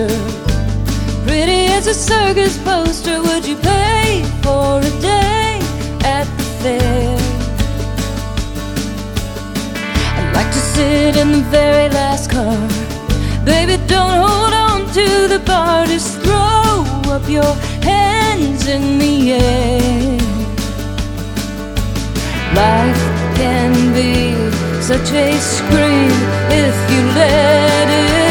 closer. Pretty as a circus poster, would you pay for a day at the fair? I'd like to sit in the very last car. Baby, don't hold on to the bar, just throw up your hands in the air. Life can be such a scream if you let it